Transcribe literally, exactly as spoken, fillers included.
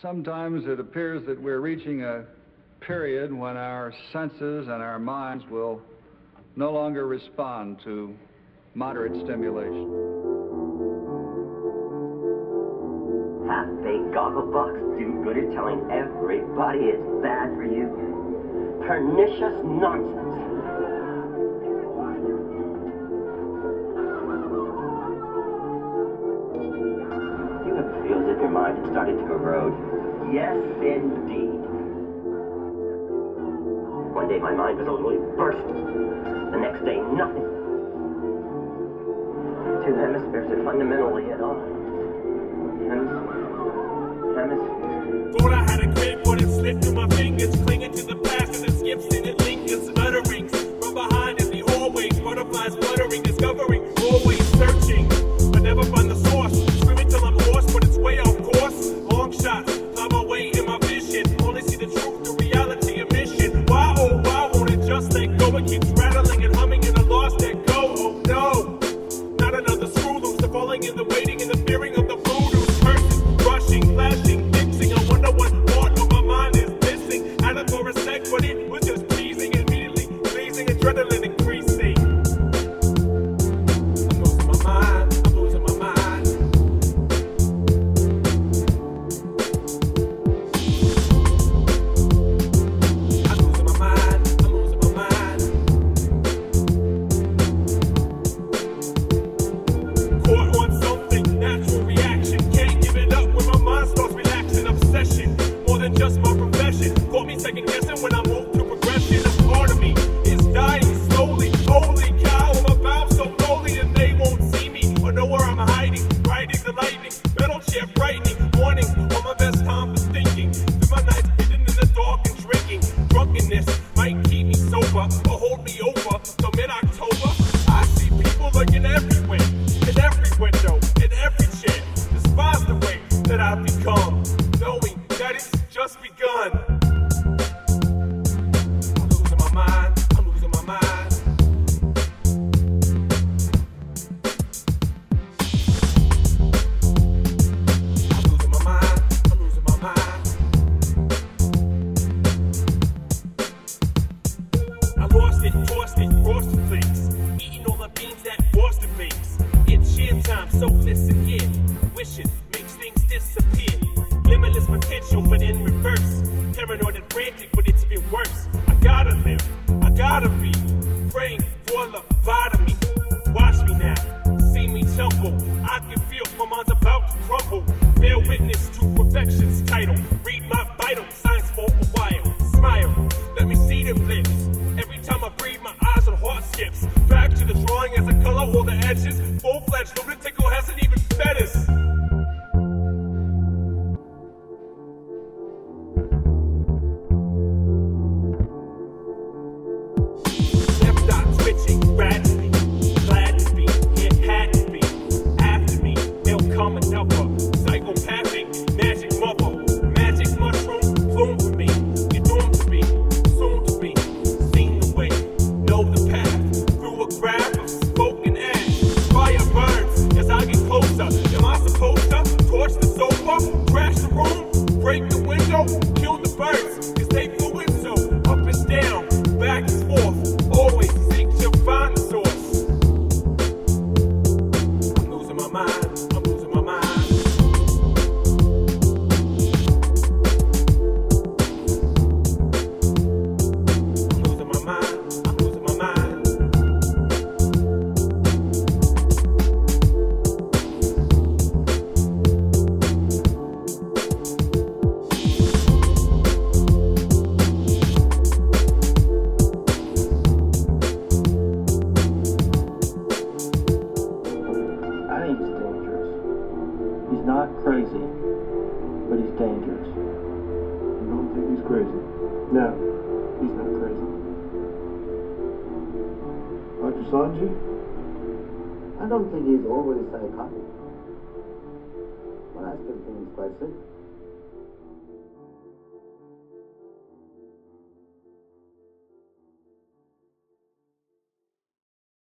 Sometimes it appears that we're reaching a period when our senses and our minds will no longer respond to moderate stimulation. Half-baked gogglebox do-gooder telling everybody it's bad for you. Pernicious nonsense. You ever feel as if your mind has started to erode? Yes, indeed. One day my mind was literally bursting. The next day, nothing. Two hemispheres are fundamentally at odds. Hemisphere. Thought I had a grip, but it slipped through my fingers, clinging to the past as it skips and it lingers, utterings from behind in the hallways, butterflies fluttering, discovering, always searching, but never find the source. Screaming till I'm lost, but it's way off course. Long shots, climb my way in my vision, only see the truth, the reality, a mission. Why, oh, why won't it just let go? It keeps rattling and humming in a lost let go. Oh no, not another screw loose, the falling and the waiting and the fearing of the voodoo, curses, rushing, flashing, mixing. I wonder what part of my mind is missing. Had it for a sec, but it was just pleasing, immediately pleasing, adrenaline increasing. I'm losing my mind, I'm losing my mind. I'm losing my mind, I'm losing my mind. Caught on something, natural reaction. Can't give it up when my mind starts relaxing. Obsession, more than just my profession. Caught me second guessing when I move to progression. A part of me is dying slowly. Holy cow, I'm about so lowly and they won't see me or know where I'm hiding. Riding the lightning, metal chair frightening. Morning, on my best time for thinking. Through my nights hidden in the dark and drinking. Drunkenness might keep me sober or hold me over till mid-October. I see people lurking everywhere, in every window, in every chair. Despise the way that I've become, knowing that it's just begun. I'm losing my mind, I'm losing my mind. I'm losing my mind, I'm losing my mind. I lost it, tossed it, frosted flakes. Eating all the beans that Boston bakes. It's share time, so listen here. Wishing makes things disappear. Limitless potential, but in reverse. Paranoid and frantic, but it's been worse. I gotta live, I gotta be. Praying for lobotomy. Watch me now, see me tumble. I can feel my mind's about to crumble. Bear witness to perfection's title. Read my vital signs for a while. Smile, let me see them lips. Every time I breathe, my eyes and heart skips. Back to the drawing as I color all the edges. Full-fledged lunatic who hasn't even fed us. Never stop twitching, radically. Glad to be, it had to be. After me, they'll come another. Psychopathic, magic mother. Magic mushroom, bloom for me. You're doomed to be, soon to be. Seen the way, know the path. Through a graph of spoken ash. Fire burns as I get closer. Am I supposed to torch the sofa? Crash the room? Break the window? Kill the birds? Cause they flew in so up and down, back and forth. Always seek to find the source. I'm losing my mind. I'm losing my mind. I'm losing my mind. I'm losing my mind. I think he's dangerous. He's not crazy, but he's dangerous. You don't think he's crazy? No, he's not crazy. Doctor Sanji? I don't think he's overly psychotic. But I still think he's quite sick.